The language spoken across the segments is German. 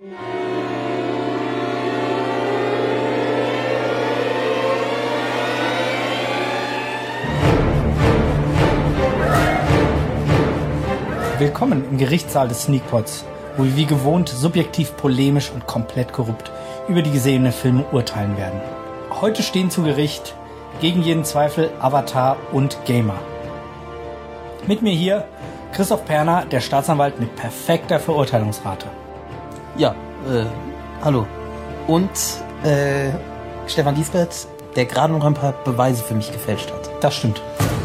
Willkommen im Gerichtssaal des Sneakpots, wo wir wie gewohnt subjektiv polemisch und komplett korrupt über die gesehenen Filme urteilen werden. Heute stehen zu Gericht gegen jeden Zweifel Avatar und Gamer. Mit mir hier Christoph Perner, der Staatsanwalt mit perfekter Verurteilungsrate. Ja, hallo. Und Stefan Giesbert, der gerade noch ein paar Beweise für mich gefälscht hat. Das stimmt.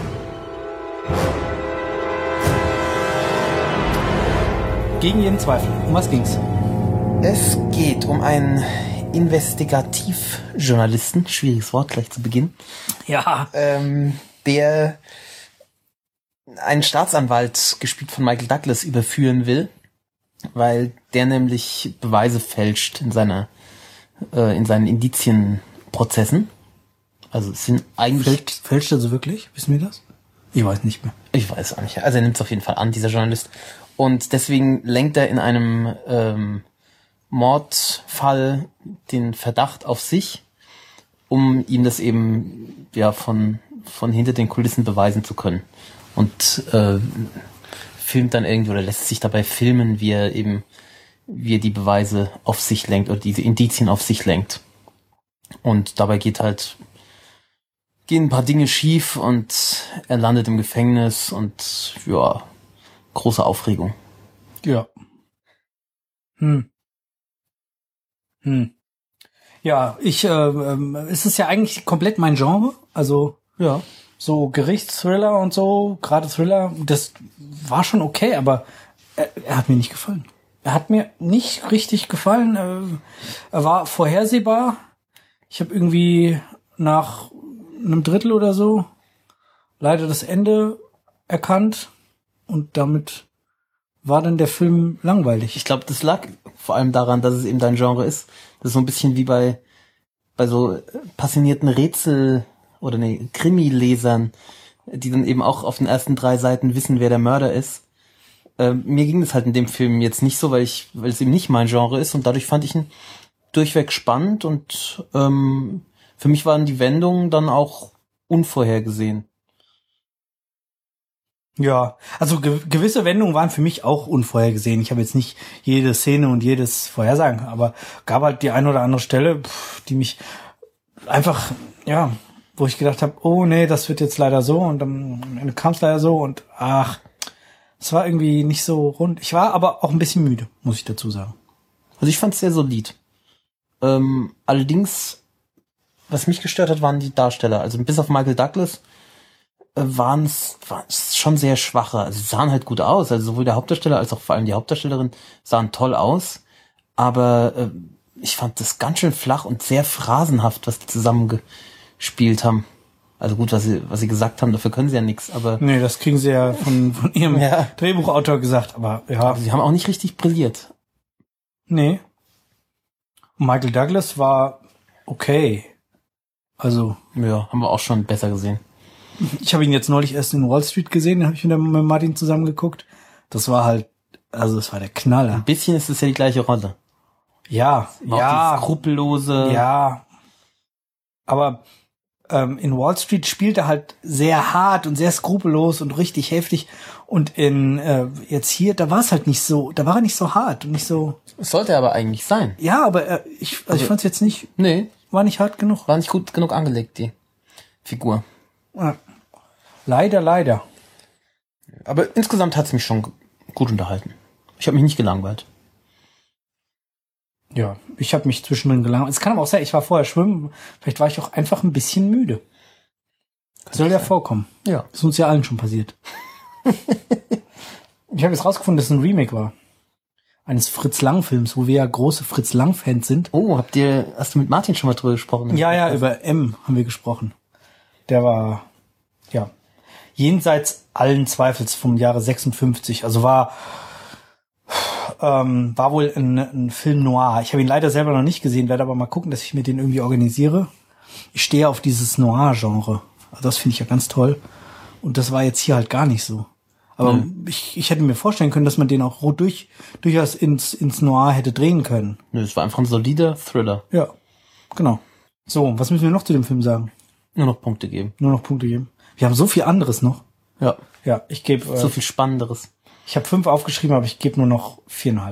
Gegen jeden Zweifel. Um was ging's? Es geht um einen Investigativjournalisten, schwieriges Wort gleich zu Beginn, Ja. der einen Staatsanwalt, gespielt von Michael Douglas, überführen will, weil der nämlich Beweise fälscht in seinen Indizienprozessen. Also es sind eigentlich... Fälscht er so wirklich? Wissen wir das? Ich weiß nicht mehr. Ich weiß auch nicht. Also er nimmt es auf jeden Fall an, dieser Journalist. Und deswegen lenkt er in einem Mordfall den Verdacht auf sich, um ihm das eben ja von hinter den Kulissen beweisen zu können. Und filmt dann irgendwie oder lässt sich dabei filmen, wie er die Beweise auf sich lenkt oder diese Indizien auf sich lenkt. Und dabei gehen ein paar Dinge schief und er landet im Gefängnis und ja, große Aufregung. Ja. Ja, es ist ja eigentlich komplett mein Genre. Also, Ja. so Gerichtsthriller und so, gerade Thriller, das war schon okay, aber er hat mir nicht gefallen. Er hat mir nicht richtig gefallen. Er war vorhersehbar. Ich habe irgendwie nach einem Drittel oder so leider das Ende erkannt und damit war dann der Film langweilig. Ich glaube, das lag vor allem daran, dass es eben dein Genre ist. Das ist so ein bisschen wie bei so passionierten Krimi-Lesern, die dann eben auch auf den ersten 3 Seiten wissen, wer der Mörder ist. Mir ging das halt in dem Film jetzt nicht so, weil es eben nicht mein Genre ist und dadurch fand ich ihn durchweg spannend und für mich waren die Wendungen dann auch unvorhergesehen. Ja, also gewisse Wendungen waren für mich auch unvorhergesehen. Ich habe jetzt nicht jede Szene und jedes Vorhersagen, aber gab halt die eine oder andere Stelle, die mich einfach, ja, wo ich gedacht habe, oh nee, das wird jetzt leider so und dann kam es leider so und es war irgendwie nicht so rund. Ich war aber auch ein bisschen müde, muss ich dazu sagen. Also ich fand es sehr solid. Allerdings, was mich gestört hat, waren die Darsteller. Also bis auf Michael Douglas waren es schon sehr schwache. Also sie sahen halt gut aus. Also sowohl der Hauptdarsteller als auch vor allem die Hauptdarstellerin sahen toll aus. Aber ich fand das ganz schön flach und sehr phrasenhaft, was die zusammengespielt haben. Also gut, was sie gesagt haben, dafür können sie ja nichts. Aber Nee, das kriegen sie ja von ihrem Drehbuchautor gesagt. Aber ja, sie haben auch nicht richtig brilliert. nee. Michael Douglas war okay. Also Ja, haben wir auch schon besser gesehen. ich habe ihn jetzt neulich erst in Wall Street gesehen, da habe ich mit Martin zusammen geguckt. Das war halt, also das war der Knaller. Ein bisschen ist es ja die gleiche Rolle. Ja, Auch die skrupellose. ja. Aber in Wall Street spielt er halt sehr hart und sehr skrupellos und richtig heftig. Und in jetzt hier, da war es halt nicht so, da war er nicht so hart und nicht so. Es sollte aber eigentlich sein. Ja, aber ich fand es jetzt nicht, Nee, war nicht hart genug. war nicht gut genug angelegt, die Figur. Ja. Leider. Aber insgesamt hat es mich schon gut unterhalten. Ich habe mich nicht gelangweilt. Ja, ich habe mich zwischendrin gelangweilt. Es kann aber auch sein, ich war vorher schwimmen. Vielleicht war ich auch einfach ein bisschen müde. Soll ja vorkommen. Ja. Ist uns ja allen schon passiert. Ich habe jetzt rausgefunden, dass es ein Remake war. Eines Fritz-Lang-Films, wo wir ja große Fritz-Lang-Fans sind. Oh, hast du mit Martin schon mal drüber gesprochen? Ja, über M haben wir gesprochen. Der war, ja, jenseits allen Zweifels vom Jahre 56. Also war wohl ein Film noir. Ich habe ihn leider selber noch nicht gesehen, werde aber mal gucken, dass ich mir den irgendwie organisiere. Ich stehe auf dieses Noir-Genre. Also das finde ich ja ganz toll. Und das war jetzt hier halt gar nicht so. Aber ich hätte mir vorstellen können, dass man den auch durchaus ins Noir hätte drehen können. Nö, es war einfach ein solider Thriller. Ja, genau. So, was müssen wir noch zu dem Film sagen? Nur noch Punkte geben. Nur noch Punkte geben. Wir haben so viel anderes noch. Ja. Ja, ich gebe... so viel Spannenderes. Ich habe 5 aufgeschrieben, aber ich gebe nur noch 4,5.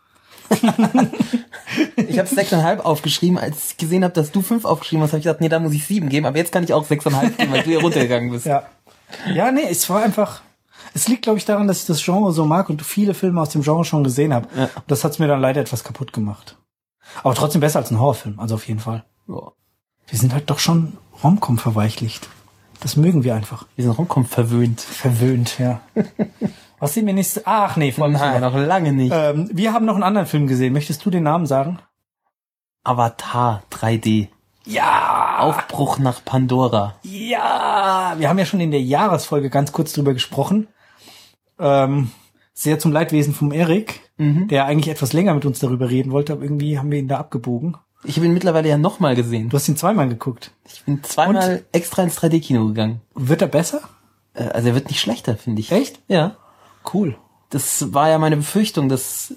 Ich habe 6,5 aufgeschrieben. Als ich gesehen habe, dass du 5 aufgeschrieben hast, habe ich gedacht, nee, da muss ich 7 geben. Aber jetzt kann ich auch 6,5 geben, weil du hier runtergegangen bist. Ja. Ja, nee, es war einfach... Es liegt, glaube ich, daran, dass ich das Genre so mag und viele Filme aus dem Genre schon gesehen habe. Ja. Das hat's mir dann leider etwas kaputt gemacht. Aber trotzdem besser als ein Horrorfilm, also auf jeden Fall. Ja. Wir sind halt doch schon Rom-Com verweichlicht. Das mögen wir einfach. Wir sind Rom-Com verwöhnt. Verwöhnt, ja. Was sehen wir nächstes... Ach nee, vor allem noch lange nicht. Wir haben noch einen anderen Film gesehen. Möchtest du den Namen sagen? Avatar 3D. Ja! Aufbruch nach Pandora. Ja! Wir haben ja schon in der Jahresfolge ganz kurz drüber gesprochen. Sehr zum Leidwesen vom Erik, der eigentlich etwas länger mit uns darüber reden wollte, aber irgendwie haben wir ihn da abgebogen. Ich habe ihn mittlerweile ja nochmal gesehen. Du hast ihn 2-mal geguckt. Ich bin 2-mal extra ins 3D-Kino gegangen. Wird er besser? Also er wird nicht schlechter, finde ich. Echt? Ja. Cool. Das war ja meine Befürchtung, dass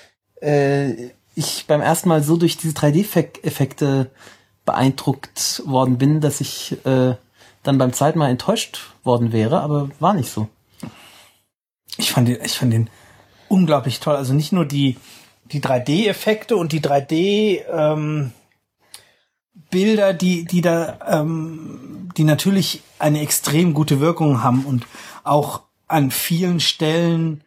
ich beim ersten Mal so durch diese 3D-Effekte beeindruckt worden bin, dass ich dann beim zweiten Mal enttäuscht worden wäre, aber war nicht so. Ich fand den unglaublich toll. Also nicht nur die 3D-Effekte und die 3D Bilder, die natürlich eine extrem gute Wirkung haben und auch an vielen Stellen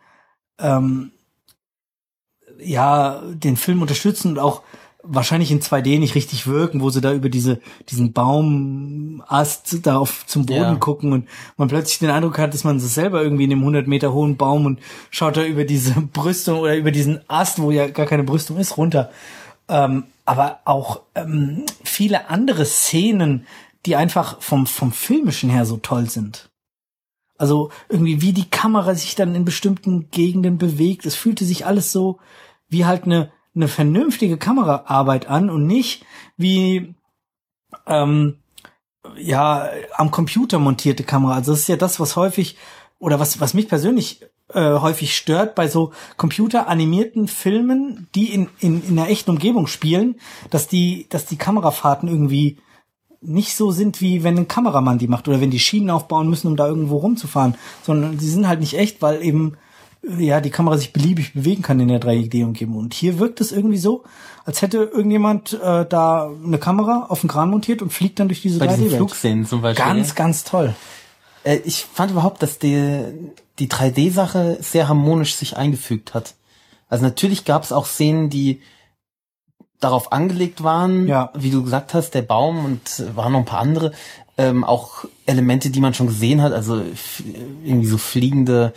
den Film unterstützen und auch wahrscheinlich in 2D nicht richtig wirken, wo sie da über diesen Baumast da zum Boden gucken und man plötzlich den Eindruck hat, dass man sich selber irgendwie in dem 100 Meter hohen Baum und schaut da über diese Brüstung oder über diesen Ast, wo ja gar keine Brüstung ist, runter. Aber auch viele andere Szenen, die einfach vom Filmischen her so toll sind. Also irgendwie wie die Kamera sich dann in bestimmten Gegenden bewegt. Es fühlte sich alles so wie halt eine vernünftige Kameraarbeit an und nicht wie am Computer montierte Kamera. Also das ist ja das, was häufig oder was mich persönlich häufig stört bei so computeranimierten Filmen, die in einer echten Umgebung spielen, dass die Kamerafahrten irgendwie nicht so sind, wie wenn ein Kameramann die macht oder wenn die Schienen aufbauen müssen, um da irgendwo rumzufahren, sondern sie sind halt nicht echt, weil eben die Kamera sich beliebig bewegen kann in der 3D-Umgebung. Und hier wirkt es irgendwie so, als hätte irgendjemand da eine Kamera auf den Kran montiert und fliegt dann durch diese 3D-Welt. Bei diesen Flugszenen zum Beispiel. Ganz, ganz toll. Ich fand überhaupt, dass die 3D-Sache sehr harmonisch sich eingefügt hat. Also natürlich gab es auch Szenen, die darauf angelegt waren, wie du gesagt hast, der Baum und waren noch ein paar andere, auch Elemente, die man schon gesehen hat, also irgendwie so fliegende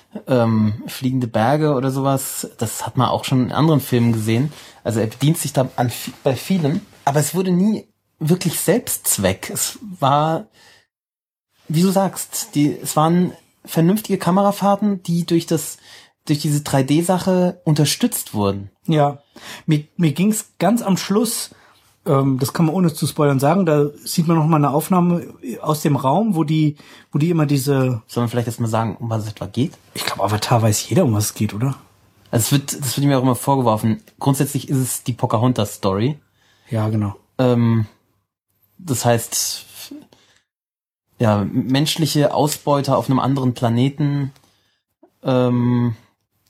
Berge oder sowas, das hat man auch schon in anderen Filmen gesehen. Also er bedient sich da bei vielen, aber es wurde nie wirklich Selbstzweck. Es war, wie du sagst, es waren vernünftige Kamerafahrten, die durch diese 3D-Sache unterstützt wurden. Ja, mir ging's ganz am Schluss, das kann man ohne zu spoilern sagen, da sieht man noch mal eine Aufnahme aus dem Raum, wo die immer diese... Soll man vielleicht erst mal sagen, um was es etwa geht? Ich glaube, Avatar weiß jeder, um was es geht, oder? Also das wird mir auch immer vorgeworfen. Grundsätzlich ist es die Pocahontas-Story. Ja, genau. Das heißt, ja, menschliche Ausbeuter auf einem anderen Planeten, und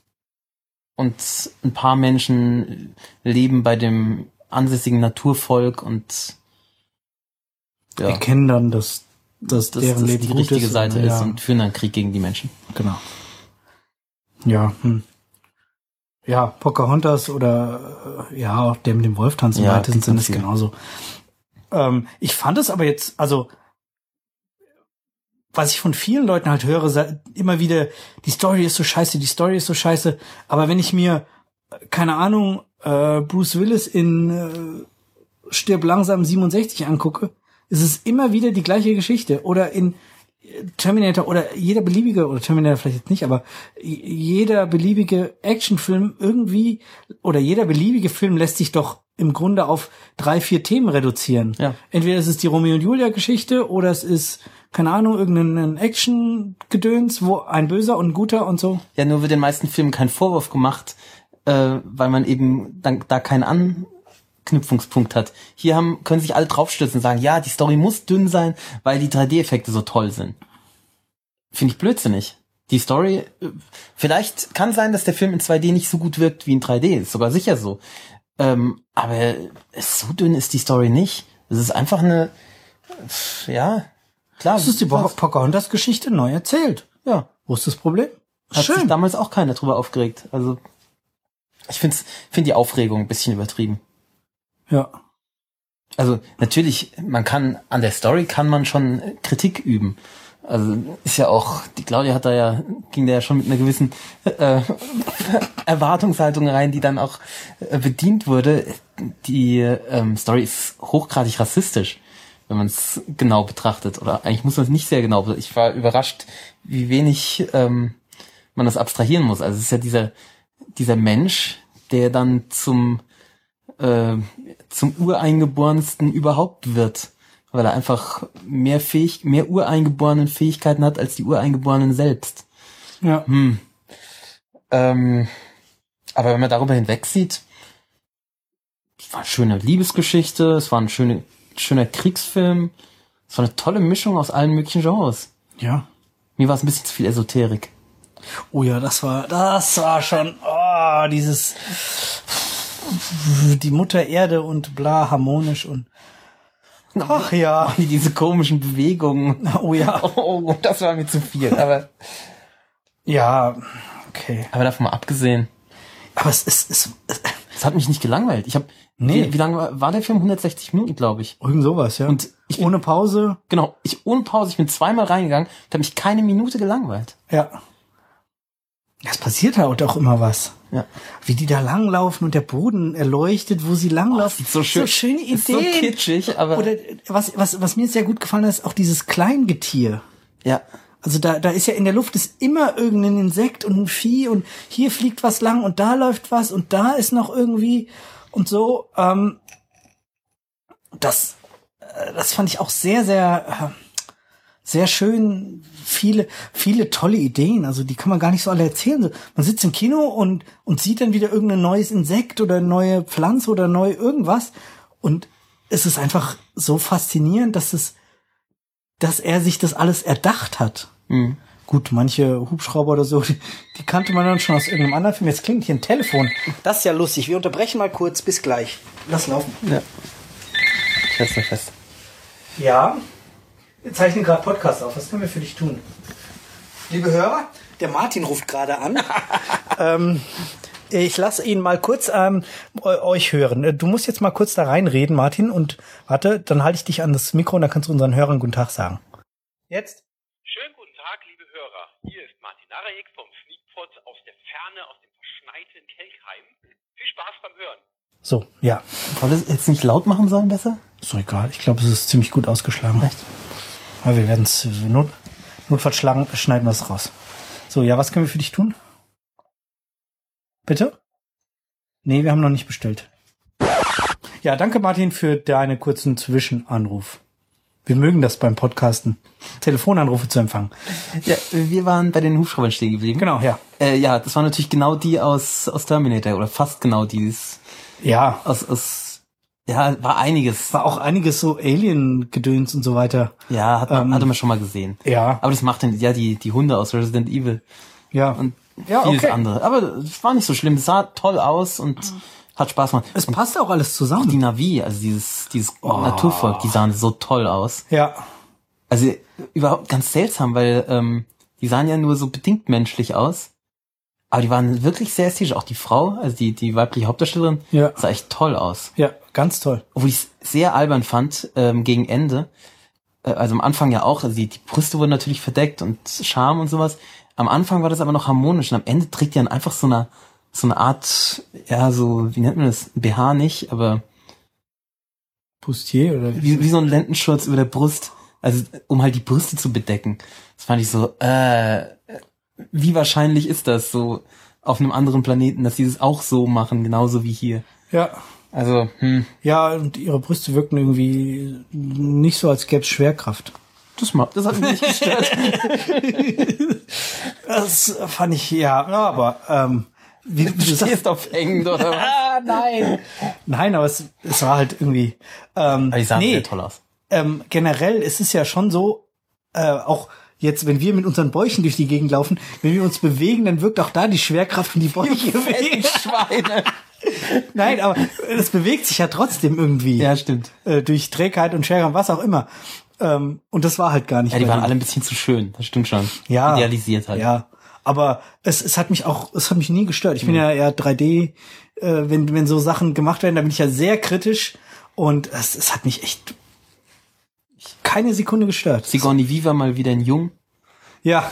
ein paar Menschen leben bei dem ansässigen Naturvolk und erkennen dann, dass deren Leben die richtige Seite ist und führen dann Krieg gegen die Menschen. Genau. Ja, ja, Pocahontas oder auch der mit dem Wolf tanzen im weitesten Sinne ist genauso. Ich fand es aber jetzt, also was ich von vielen Leuten halt höre, immer wieder, die Story ist so scheiße, aber wenn ich mir, keine Ahnung, Bruce Willis in Stirb langsam 67 angucke, ist es immer wieder die gleiche Geschichte. Oder in Terminator oder jeder beliebige, oder Terminator vielleicht jetzt nicht, aber jeder beliebige Actionfilm irgendwie, oder jeder beliebige Film lässt sich doch im Grunde auf 3-4 Themen reduzieren. Ja. Entweder es ist die Romeo und Julia Geschichte oder es ist keine Ahnung, irgendein Action-Gedöns, wo ein Böser und ein Guter und so. Ja, nur wird den meisten Filmen kein Vorwurf gemacht, weil man eben dann da keinen Anknüpfungspunkt hat. Hier können sich alle draufstürzen und sagen, ja, die Story muss dünn sein, weil die 3D-Effekte so toll sind. Finde ich blödsinnig. Die Story, vielleicht kann sein, dass der Film in 2D nicht so gut wirkt wie in 3D, ist sogar sicher so. Aber so dünn ist die Story nicht. Es ist einfach eine, ja, klar. Das ist die Pocahontas-Geschichte neu erzählt. Ja. Wo ist das Problem? Hat sich damals auch keiner drüber aufgeregt. Also, ich finde die Aufregung ein bisschen übertrieben. Ja. Also, natürlich, an der Story kann man schon Kritik üben. Also, ist ja auch, die Claudia ging da ja schon mit einer gewissen Erwartungshaltung rein, die dann auch bedient wurde. Die Story ist hochgradig rassistisch, wenn man es genau betrachtet. Oder eigentlich muss man es nicht sehr genau betrachten. Ich war überrascht, wie wenig man das abstrahieren muss. Also es ist ja dieser Mensch, der dann zum Ureingeborensten überhaupt wird. Weil er einfach mehr ureingeborenen Fähigkeiten hat als die Ureingeborenen selbst. Ja. Aber wenn man darüber hinweg sieht, es war eine schöne Liebesgeschichte, es war ein schöner Kriegsfilm, es war eine tolle Mischung aus allen möglichen Genres. Ja. Mir war es ein bisschen zu viel Esoterik. Oh ja, das war schon, die Mutter Erde und bla, harmonisch und ach ja. Diese komischen Bewegungen. Oh ja. Oh, das war mir zu viel, aber ja, okay. Aber davon mal abgesehen. Aber es hat mich nicht gelangweilt. Wie lange war der Film? 160 Minuten, glaube ich. Irgend sowas, ja. Und ohne Pause? Genau, ohne Pause. Ich bin zweimal reingegangen, habe mich keine Minute gelangweilt. Ja. Es passiert halt auch immer was. Ja. Wie die da langlaufen und der Boden erleuchtet, wo sie langlaufen. So schön. So schöne Ideen. So kitschig, aber. Oder was mir sehr gut gefallen hat, ist auch dieses Kleingetier. Ja. Also da ist ja in der Luft ist immer irgendein Insekt und ein Vieh und hier fliegt was lang und da läuft was und da ist noch irgendwie und so. Das fand ich auch sehr, sehr, sehr schön. Viele tolle Ideen. Also die kann man gar nicht so alle erzählen. Man sitzt im Kino und sieht dann wieder irgendein neues Insekt oder neue Pflanze oder neu irgendwas. Und es ist einfach so faszinierend, dass er sich das alles erdacht hat. Mhm. Gut, manche Hubschrauber oder so, die kannte man dann schon aus irgendeinem anderen Film. Jetzt klingt hier ein Telefon. Das ist ja lustig. Wir unterbrechen mal kurz. Bis gleich. Lass laufen. Ja. Ich halte es fest. Ja. Wir zeichnen gerade Podcast auf. Was können wir für dich tun? Liebe Hörer, der Martin ruft gerade an. Ich lasse ihn mal kurz euch hören. Du musst jetzt mal kurz da reinreden, Martin. Und warte, dann halte ich dich an das Mikro und dann kannst du unseren Hörern guten Tag sagen. Jetzt? Schönen guten Tag, liebe Hörer. Hier ist Martin Arayek vom Sneakpot aus der Ferne, aus dem verschneiten Kelchheim. Viel Spaß beim Hören. So, ja. Soll es jetzt nicht laut machen sollen, besser? Ist doch egal. Ich glaube, es ist ziemlich gut ausgeschlagen. Echt? Aber wir werden es notfalls schneiden wir es raus. So, ja, was können wir für dich tun? Bitte? Nee, wir haben noch nicht bestellt. Ja, danke Martin für deinen kurzen Zwischenanruf. Wir mögen das beim Podcasten, Telefonanrufe zu empfangen. Ja, wir waren bei den Hubschraubern stehen geblieben. Genau, ja. Ja, das war natürlich genau die aus Terminator oder fast genau die. Ja. Ja, war einiges. War auch einiges so Alien-Gedöns und so weiter. Ja, hatte man schon mal gesehen. Ja. Aber das macht dann ja die Hunde aus Resident Evil. Ja. Und vieles andere. Aber es war nicht so schlimm. Es sah toll aus und hat Spaß gemacht. Es passt auch alles zusammen. Auch die Navi, also dieses Naturvolk, die sahen so toll aus. Ja. Also überhaupt ganz seltsam, weil die sahen ja nur so bedingt menschlich aus. Aber die waren wirklich sehr ästhetisch. Auch die Frau, also die weibliche Hauptdarstellerin, sah echt toll aus. Ja, ganz toll. Obwohl ich es sehr albern fand, gegen Ende. Also am Anfang ja auch, also die Brüste wurden natürlich verdeckt und Charme und sowas. Am Anfang war das aber noch harmonisch und am Ende trägt die dann einfach so eine Art, ja, so, wie nennt man das? BH nicht, aber Bustier oder wie so ein Lendenschurz über der Brust. Also, um halt die Brüste zu bedecken. Das fand ich so, wie wahrscheinlich ist das so auf einem anderen Planeten, dass die das auch so machen, genauso wie hier? Ja. Also, Ja, und ihre Brüste wirken irgendwie nicht so, als gäbe es Schwerkraft. Das hat mich nicht gestört. Das fand ich, ja, aber wie du stehst auf hängend, oder was? Nein. Nein, aber es war halt irgendwie Aber die sahen sehr toll aus. Generell ist es ja schon so, auch jetzt, wenn wir mit unseren Bäuchen durch die Gegend laufen, wenn wir uns bewegen, dann wirkt auch da die Schwerkraft von die Bäuche bewegen. Schweine. Nein, aber es bewegt sich ja trotzdem irgendwie. Ja, stimmt. Durch Trägheit und Schwerkraft, was auch immer. Und das war halt gar nicht. Ja, die waren alle ein bisschen zu schön, das stimmt schon. Ja. Idealisiert halt. Ja. Aber es hat mich nie gestört. Ich bin ja eher 3D, wenn so Sachen gemacht werden, da bin ich ja sehr kritisch. Und es hat mich echt keine Sekunde gestört. Sigourney Weaver mal wieder in Jung. Ja.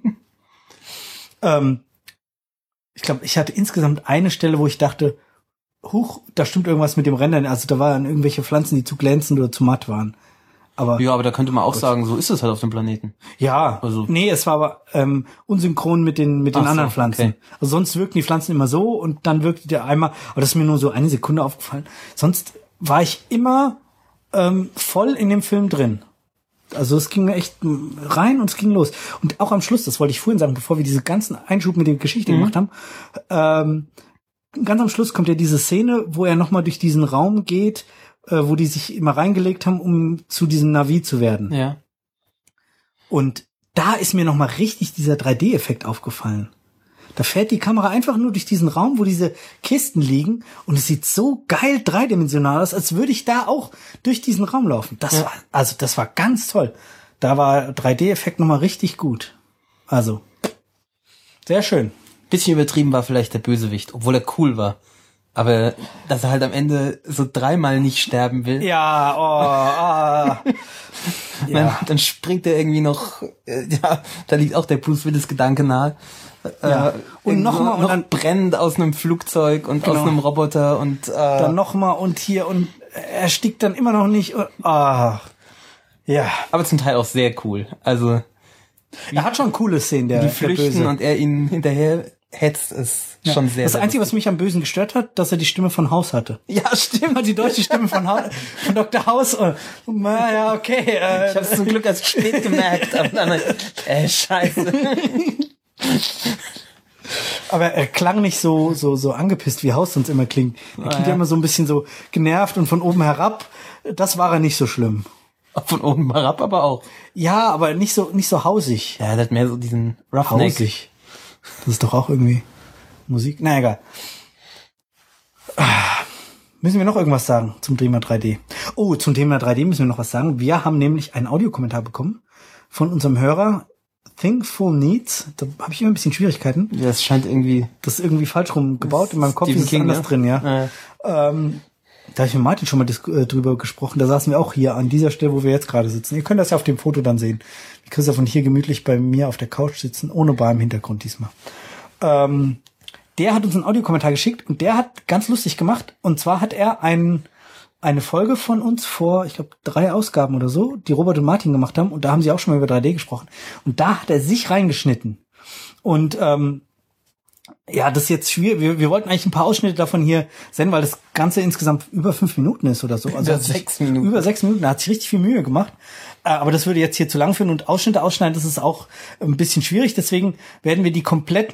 Ich glaube, ich hatte insgesamt eine Stelle, wo ich dachte, huch, da stimmt irgendwas mit dem Rendern. Also da waren irgendwelche Pflanzen, die zu glänzend oder zu matt waren. Aber da könnte man auch sagen, so ist es halt auf dem Planeten. ja, Also. nee, es war aber unsynchron mit den anderen so, Pflanzen. okay. Also sonst wirkten die Pflanzen immer so und dann wirkte der einmal, aber das ist mir nur so eine Sekunde aufgefallen. Sonst war ich immer voll in dem Film drin. Also es ging echt rein und es ging los. Und auch am Schluss, das wollte ich vorhin sagen, bevor wir diese ganzen Einschub mit der Geschichte gemacht haben, ganz am Schluss kommt ja diese Szene, wo er nochmal durch diesen Raum geht, wo die sich immer reingelegt haben, um zu diesem Navi zu werden. Ja. Und da ist mir nochmal richtig dieser 3D-Effekt aufgefallen. Da fährt die Kamera einfach nur durch diesen Raum, wo diese Kisten liegen und es sieht so geil dreidimensional aus, als würde ich da auch durch diesen Raum laufen. Das war ganz toll. Da war 3D-Effekt nochmal richtig gut. Also, sehr schön. Bisschen übertrieben war vielleicht der Bösewicht, obwohl er cool war. Aber dass er halt am Ende so 3-mal nicht sterben will. Ja, Dann springt er irgendwie noch, da liegt auch der Bruce Willis Gedanke nahe. Und nochmal und dann brennend aus einem Flugzeug und aus einem Roboter und dann nochmal und hier und er stickt dann immer noch nicht. Ja. Aber zum Teil auch sehr cool. Also Er hat schon coole Szenen, die der flüchten Böse. und er ihn hinterher hetzt, ist schon sehr. Das Einzige, was mich am Bösen gestört hat, dass er die Stimme von House hatte. Ja, stimmt. Die deutsche Stimme von Dr. House. Ja, okay. Ich habe es zum Glück erst spät gemerkt, aber dann scheiße. Aber er klang nicht so angepisst, wie House sonst immer klingt. Er klingt ja immer so ein bisschen so genervt und von oben herab. Das war er nicht so schlimm. Von oben herab aber auch. Ja, aber nicht so hausig. Ja, er hat mehr so diesen Roughneck. Hausig. Das ist doch auch irgendwie Musik. Na egal. Müssen wir noch irgendwas sagen zum Thema 3D? Oh, zum Thema 3D müssen wir noch was sagen. Wir haben nämlich einen Audiokommentar bekommen von unserem Hörer Thinkful Needs. Da habe ich immer ein bisschen Schwierigkeiten. Ja, das scheint irgendwie... Das ist irgendwie falsch rum gebaut. In meinem Kopf Stephen ist es King, anders ne? drin, ja. Da habe ich mit Martin schon mal drüber gesprochen. Da saßen wir auch hier an dieser Stelle, wo wir jetzt gerade sitzen. Ihr könnt das ja auf dem Foto dann sehen. Wie Christoph und hier gemütlich bei mir auf der Couch sitzen, ohne Bar im Hintergrund diesmal. Der hat uns einen Audiokommentar geschickt und der hat ganz lustig gemacht. Und zwar hat er eine Folge von uns vor, ich glaube, 3 Ausgaben oder so, die Robert und Martin gemacht haben. Und da haben sie auch schon mal über 3D gesprochen. Und da hat er sich reingeschnitten. Und ja, das ist jetzt schwierig. Wir wollten eigentlich ein paar Ausschnitte davon hier senden, weil das Ganze insgesamt über 5 Minuten ist oder so. Also über 6 Minuten. Über 6 Minuten. Da hat sich richtig viel Mühe gemacht. Aber das würde jetzt hier zu lang führen und Ausschnitte ausschneiden, das ist auch ein bisschen schwierig. Deswegen werden wir das komplette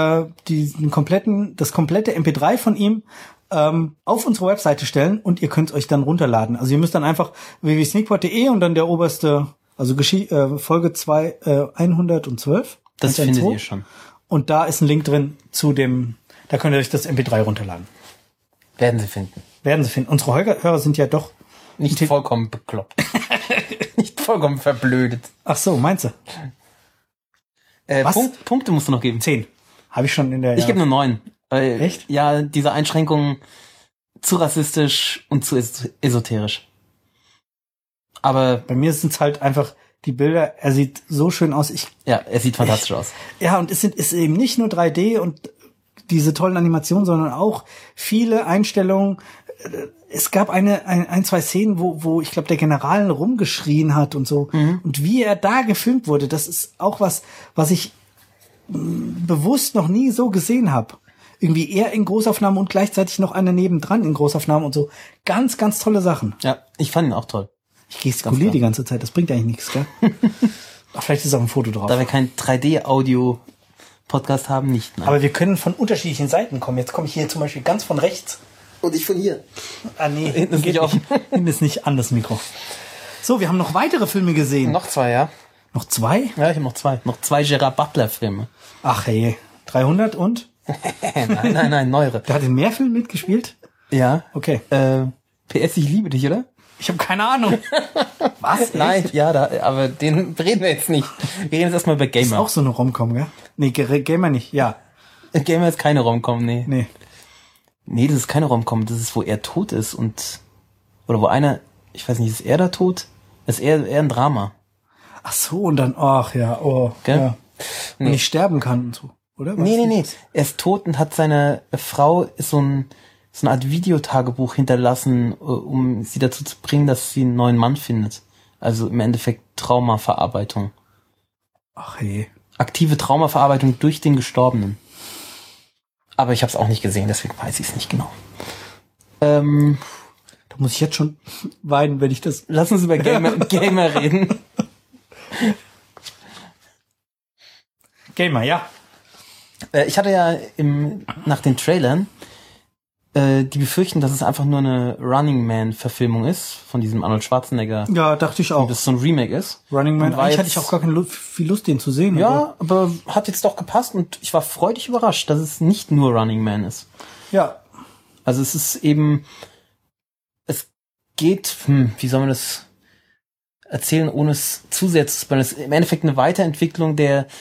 MP3 von ihm auf unsere Webseite stellen und ihr könnt euch dann runterladen. Also ihr müsst dann einfach www.sneakpot.de und dann der oberste, also Folge 112. Das findet ihr schon. Und da ist ein Link drin zu dem, da könnt ihr euch das MP3 runterladen. Werden sie finden. Unsere Hörer sind ja doch nicht vollkommen bekloppt. Nicht vollkommen verblödet. Ach so, meinst du? Was? Punkte musst du noch geben. 10. Habe ich schon in der... Ich gebe nur 9. Echt? Ja, diese Einschränkungen zu rassistisch und zu esoterisch. Aber bei mir sind es halt einfach die Bilder, er sieht so schön aus. Er sieht fantastisch aus. Ja, und es ist eben nicht nur 3D und diese tollen Animationen, sondern auch viele Einstellungen. Es gab ein, zwei Szenen, wo ich glaube, der General rumgeschrien hat und so. Mhm. Und wie er da gefilmt wurde, das ist auch was ich bewusst noch nie so gesehen habe. Irgendwie er in Großaufnahmen und gleichzeitig noch einer nebendran in Großaufnahmen und so. Ganz, ganz tolle Sachen. Ja, ich fand ihn auch toll. Ich gestikuliere die ganze Zeit, das bringt eigentlich nichts, gell? Ach, vielleicht ist auch ein Foto drauf. Da wir kein 3D-Audio-Podcast haben, nicht. Nein. Aber wir können von unterschiedlichen Seiten kommen. Jetzt komme ich hier zum Beispiel ganz von rechts. Und ich von hier. Ah, nee. Hinten ist nicht offen. Hinten ist nicht an das Mikro. So, wir haben noch weitere Filme gesehen. Noch 2, ja. Noch 2? Ja, ich habe noch 2. Noch 2 Gerard Butler-Filme. Ach hey. 300 und? Nein, neuere. Der hat in mehr Filmen mitgespielt? Ja. Okay. PS, ich liebe dich, oder? Ich habe keine Ahnung. Was? Echt? Nein, ja, aber den reden wir jetzt nicht. Wir reden jetzt erstmal über Das ist Gamer. auch so eine Rom-Com, gell? Nee, Gamer nicht, ja. Gamer ist keine Rom-Com, nee. Nee. Nee, das ist keine Rom-Com, das ist, wo er tot ist und, oder wo einer, ich weiß nicht, ist er da tot? Das ist eher ein Drama. Ach so, und dann, ach ja, oh. Gell? Ja. Und Nee. nicht sterben kann und so, oder? Nee. Er ist tot und hat seine Frau so eine Art Videotagebuch hinterlassen, um sie dazu zu bringen, dass sie einen neuen Mann findet. Also im Endeffekt Traumaverarbeitung. Ach hey. Aktive Traumaverarbeitung durch den Gestorbenen. Aber ich habe es auch nicht gesehen, deswegen weiß ich es nicht genau. Da muss ich jetzt schon weinen, wenn ich das... Lass uns über Gamer reden. Gamer, ja. Ich hatte ja nach den Trailern die befürchten, dass es einfach nur eine Running Man-Verfilmung ist von diesem Arnold Schwarzenegger. Ja, dachte ich auch. Das so ein Remake ist. Running Man, Und war eigentlich jetzt- hatte ich auch gar keine viel Lust, den zu sehen. Ja, aber hat jetzt doch gepasst und ich war freudig überrascht, dass es nicht nur Running Man ist. Ja. Also es ist eben, es geht, wie soll man das erzählen, ohne es zu sehr zu spoilern. Es ist im Endeffekt eine Weiterentwicklung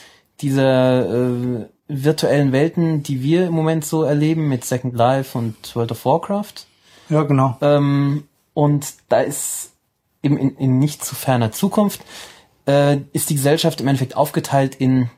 dieser virtuellen Welten, die wir im Moment so erleben mit Second Life und World of Warcraft. Ja, genau. Und da ist eben in nicht zu ferner Zukunft ist die Gesellschaft im Endeffekt aufgeteilt in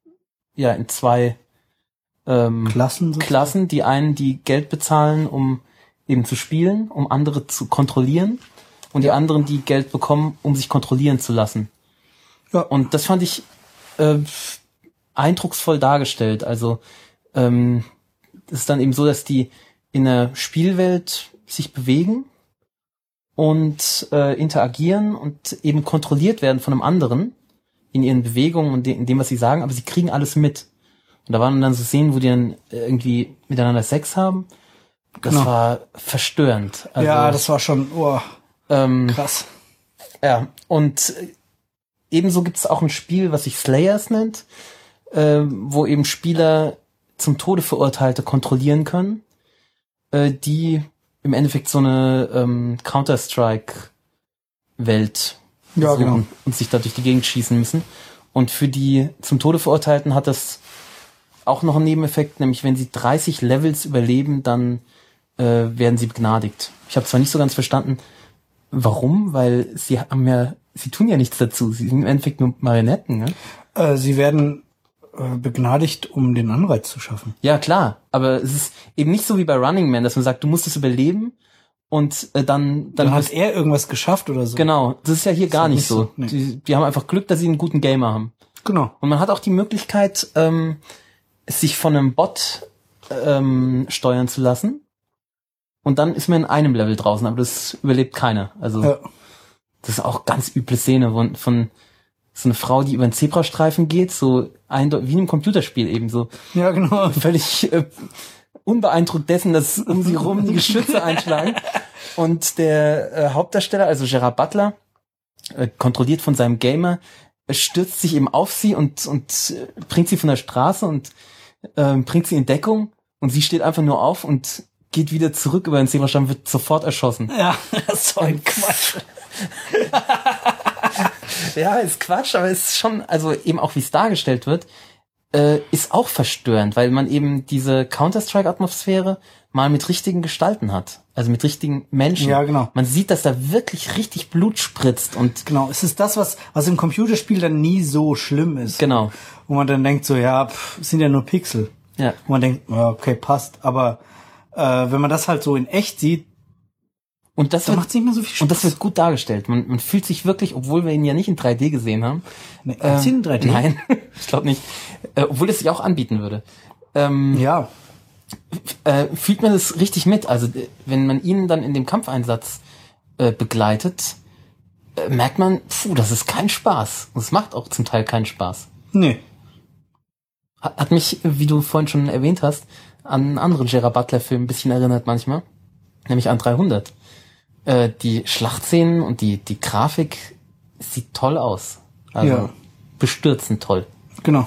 2 Klassen. Klassen. Die einen, die Geld bezahlen, um eben zu spielen, um andere zu kontrollieren, und die anderen, die Geld bekommen, um sich kontrollieren zu lassen. Ja. Und das fand ich eindrucksvoll dargestellt. Also es ist dann eben so, dass die in der Spielwelt sich bewegen und interagieren und eben kontrolliert werden von einem anderen in ihren Bewegungen und in dem, was sie sagen, aber sie kriegen alles mit. Und da waren dann so Szenen, wo die dann irgendwie miteinander Sex haben. Das Genau. war verstörend. Also, Ja, das war schon, krass. ja, und ebenso gibt es auch ein Spiel, was sich Slayers nennt, wo eben Spieler zum Tode Verurteilte kontrollieren können, die im Endeffekt so eine Counter-Strike-Welt Ja, besuchen genau. und sich da durch die Gegend schießen müssen. Und für die zum Tode Verurteilten hat das auch noch einen Nebeneffekt, nämlich wenn sie 30 Levels überleben, dann werden sie begnadigt. Ich habe zwar nicht so ganz verstanden, warum, weil sie tun ja nichts dazu. Sie sind im Endeffekt nur Marionetten, ne? Sie werden begnadigt, um den Anreiz zu schaffen. Ja, klar. Aber es ist eben nicht so wie bei Running Man, dass man sagt, du musst es überleben und dann Dann hat er irgendwas geschafft oder so. genau. Das ist ja hier gar halt nicht nicht so. so, nee. Die haben einfach Glück, dass sie einen guten Gamer haben. Genau. Und man hat auch die Möglichkeit, sich von einem Bot steuern zu lassen. Und dann ist man in einem Level draußen, aber das überlebt keiner. Also Ja. das ist auch ganz üble Szene von so eine Frau, die über einen Zebrastreifen geht, so eindeutig wie in einem Computerspiel eben so. Ja, genau. Völlig unbeeindruckt dessen, dass um sie rum die Geschütze einschlagen. Und der Hauptdarsteller, also Gerard Butler, kontrolliert von seinem Gamer, stürzt sich eben auf sie und bringt sie von der Straße und bringt sie in Deckung. Und sie steht einfach nur auf und geht wieder zurück über den Zebrastreifen, wird sofort erschossen. Ja, so ein Quatsch. Ja, ist Quatsch, aber ist schon, also eben auch wie es dargestellt wird, ist auch verstörend, weil man eben diese Counter-Strike-Atmosphäre mal mit richtigen Gestalten hat. Also mit richtigen Menschen. Ja, genau. Man sieht, dass da wirklich richtig Blut spritzt und Genau, es ist das, was im Computerspiel dann nie so schlimm ist. genau. Wo man dann denkt so, ja, es sind ja nur Pixel. Ja. Wo man denkt, ja, okay, passt. Aber wenn man das halt so in echt sieht, Und das dann wird, macht es nicht mehr so viel Spaß. und das wird gut dargestellt. Man fühlt sich wirklich, obwohl wir ihn ja nicht in 3D gesehen haben. Nee, gibt's ihn in 3D? Nein, ich glaube nicht. Obwohl es sich auch anbieten würde. Ja, Fühlt man das richtig mit. Also wenn man ihn dann in dem Kampfeinsatz begleitet, merkt man, das ist kein Spaß. Und es macht auch zum Teil keinen Spaß. Nee. Hat mich, wie du vorhin schon erwähnt hast, an einen anderen Gerard Butler-Film ein bisschen erinnert manchmal. Nämlich an 300. Die Schlachtszenen und die Grafik sieht toll aus. Also bestürzend toll. Genau.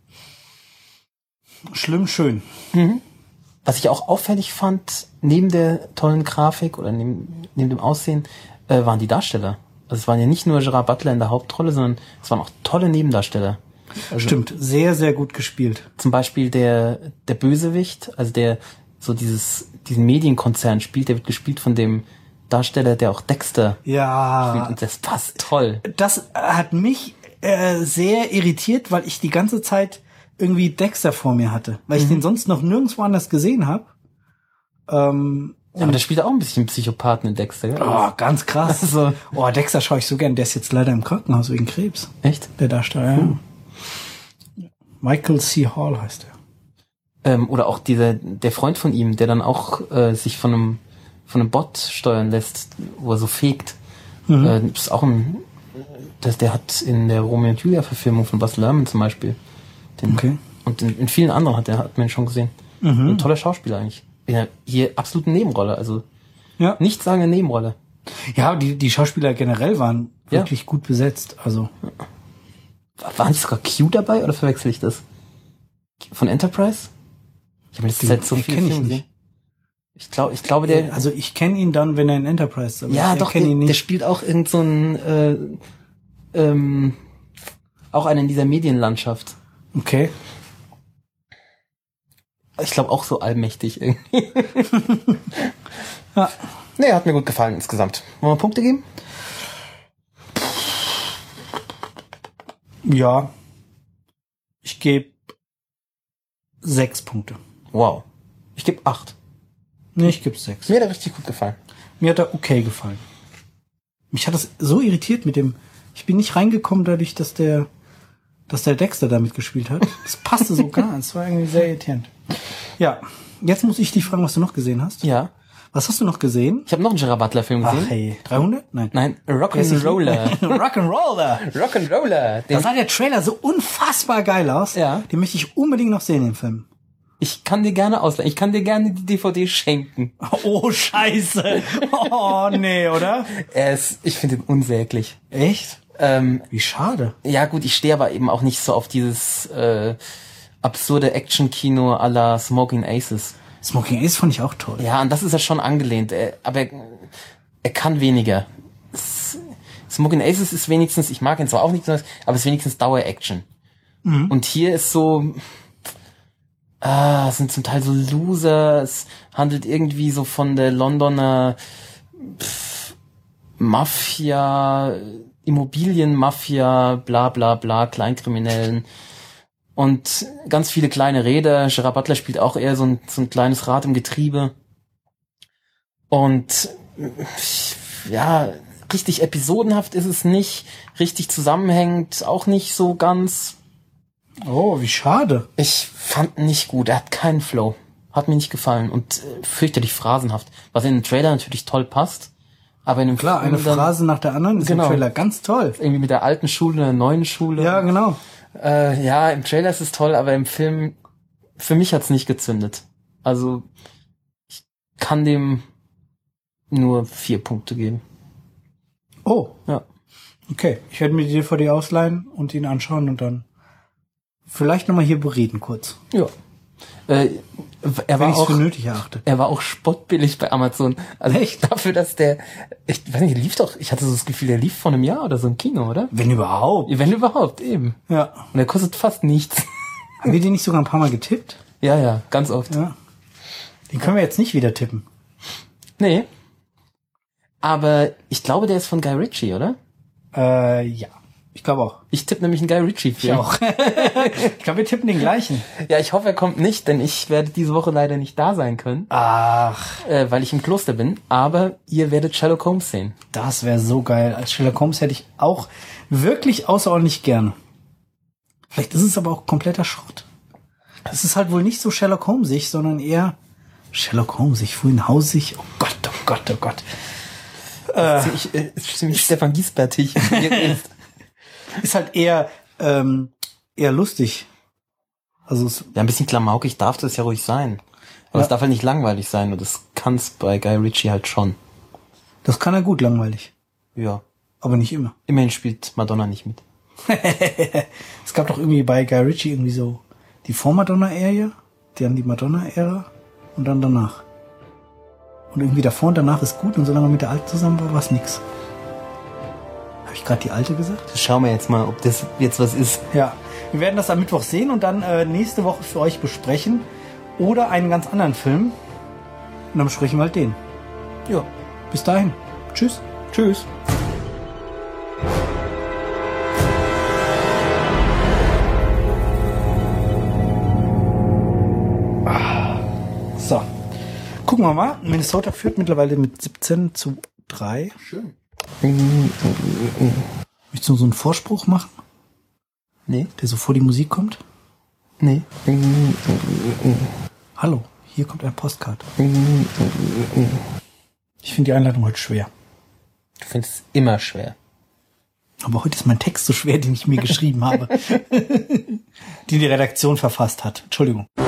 Schlimm schön. Was ich auch auffällig fand, neben der tollen Grafik oder neben dem Aussehen, waren die Darsteller. Also es waren ja nicht nur Gerard Butler in der Hauptrolle, sondern es waren auch tolle Nebendarsteller. Also Stimmt, sehr, sehr gut gespielt. zum Beispiel der Bösewicht, also der so diesen Medienkonzern spielt, der wird gespielt von dem Darsteller, der auch Dexter spielt, Ja, und das passt toll. das hat mich sehr irritiert, weil ich die ganze Zeit irgendwie Dexter vor mir hatte. Weil ich den sonst noch nirgendwo anders gesehen habe. Aber der spielt auch ein bisschen Psychopathen in Dexter, gell? Oh, ganz krass. Also- Oh, Dexter schaue ich so gern. Der ist jetzt leider im Krankenhaus wegen Krebs. Echt? Der Darsteller, ja. Michael C. Hall heißt er. Oder auch der Freund von ihm, der dann auch sich von einem Bot steuern lässt, wo er so fegt. Ist auch der hat in der Romeo und Julia Verfilmung von Baz Luhrmann zum Beispiel. Okay. Und in vielen anderen hat man ihn schon gesehen. Ein toller Schauspieler eigentlich. Ja, hier absolut eine Nebenrolle, also Ja. nicht sagen eine Nebenrolle. Ja, die Schauspieler generell waren wirklich gut besetzt. Also. War nicht sogar Q dabei oder verwechsel ich das? Von Enterprise? Ich habe in letzter Zeit so Den viele kenn ich Filme nicht. gesehen. Ich glaube, der. Also ich kenne ihn dann, wenn er in Enterprise ist. Aber Ja, ich doch, kenne ihn der nicht. spielt auch irgend so ein auch einen in dieser Medienlandschaft. Okay. Ich glaube auch so allmächtig irgendwie. Ja. Nee, hat mir gut gefallen insgesamt. Wollen wir Punkte geben? Ja. Ich gebe 6 Punkte. Wow. Ich gebe 8. Nee, ich gebe 6. Mir hat er richtig gut gefallen. Mir hat er okay gefallen. Mich hat das so irritiert mit dem. Ich bin nicht reingekommen dadurch, dass der Dexter da mitgespielt hat. Das passte so gar nicht. Das war irgendwie sehr irritierend. Ja, jetzt muss ich dich fragen, was du noch gesehen hast. Ja. Was hast du noch gesehen? Ich habe noch einen Gerard Butler Film gesehen. Ach hey, 300? Nein. Nein, Rock'n'Roller. Rock'n'Roller. Rock'n'Roller. Da sah der Trailer so unfassbar geil aus. Ja. Den möchte ich unbedingt noch sehen, den Film. Ich kann dir gerne ausleihen. Ich kann dir gerne die DVD schenken. Oh, scheiße. Oh, nee, oder? Ich finde ihn unsäglich. Echt? Wie schade. Ja gut, ich stehe aber eben auch nicht so auf dieses absurde Action-Kino à la Smoking Aces. Smoking Ace fand ich auch toll. Ja, und das ist ja schon angelehnt. Aber er kann weniger. Smoking Aces ist wenigstens, ich mag ihn zwar auch nicht besonders, aber es ist wenigstens Dauer-Action. Und hier ist so, sind zum Teil so Loser. Es handelt irgendwie so von der Londoner Mafia, Immobilienmafia, bla bla bla, Kleinkriminellen. Und ganz viele kleine Räder. Gerard Butler spielt auch eher so ein kleines Rad im Getriebe. Und ja, richtig episodenhaft ist es nicht. Richtig zusammenhängend auch nicht so ganz. Oh, wie schade. Ich fand ihn nicht gut. Er hat keinen Flow. Hat mir nicht gefallen. Und fürchterlich phrasenhaft. Was in den Trailer natürlich toll passt. Aber in dem Klar, Film eine dann Phrase nach der anderen ist Genau. im Trailer ganz toll. irgendwie mit der alten Schule, der neuen Schule. Ja, genau. Ja, im Trailer ist es toll, aber im Film, für mich hat's nicht gezündet. Also, ich kann dem nur 4 Punkte geben. Oh, Ja. okay. Ich werde mir die DVD ausleihen und ihn anschauen und dann vielleicht nochmal hier bereden kurz. Ja. Er Wenn war ich es auch, für nötig erachte. er war auch spottbillig bei Amazon. Also Echt? dafür, dass ich weiß nicht, lief doch, ich hatte so das Gefühl, der lief vor einem Jahr oder so im Kino, oder? Wenn überhaupt. Wenn überhaupt, eben. Ja. Und er kostet fast nichts. Haben wir den nicht sogar ein paar Mal getippt? Ja, ganz oft. Ja. Den können wir jetzt nicht wieder tippen. Nee. Aber ich glaube, der ist von Guy Ritchie, oder? Ja. Ich glaube auch. Ich tippe nämlich einen Guy Ritchie-Film. Ich auch. Ich glaube, wir tippen den gleichen. Ja, ich hoffe, er kommt nicht, denn ich werde diese Woche leider nicht da sein können, Ach, weil ich im Kloster bin. Aber ihr werdet Sherlock Holmes sehen. das wäre so geil. Als Sherlock Holmes hätte ich auch wirklich außerordentlich gerne. Vielleicht ist es aber auch kompletter Schrott. Es ist halt wohl nicht so Sherlock Holmesig, sondern eher Sherlock Holmes, ich fuhr in hausig. Oh Gott, oh Gott, oh Gott. Ziemlich Stefan Giesbertig. Ist halt eher lustig. Also ja, ein bisschen klamaukig darf das ja ruhig sein. Aber es darf halt nicht langweilig sein und das kann's bei Guy Ritchie halt schon. Das kann er gut, langweilig. Ja. Aber nicht immer. Immerhin spielt Madonna nicht mit. Es gab doch irgendwie bei Guy Ritchie irgendwie so die Vor-Madonna-Ära, dann die Madonna-Ära und dann danach. Und irgendwie davor und danach ist gut und solange man mit der Alten zusammen war, war es nix. Habe ich gerade die Alte gesagt? Schauen wir jetzt mal, ob das jetzt was ist. Ja, wir werden das am Mittwoch sehen und dann nächste Woche für euch besprechen. Oder einen ganz anderen Film. Und dann besprechen wir halt den. Ja, bis dahin. Tschüss. Tschüss. So. Gucken wir mal. Minnesota führt mittlerweile mit 17:3. Schön. Möchtest du so einen Vorspruch machen? Nee. Der so vor die Musik kommt? Nee. Hallo, hier kommt ein Postcard. Ich finde die Einleitung heute schwer. Du findest es immer schwer. Aber heute ist mein Text so schwer, den ich mir geschrieben habe. Den die Redaktion verfasst hat. Entschuldigung.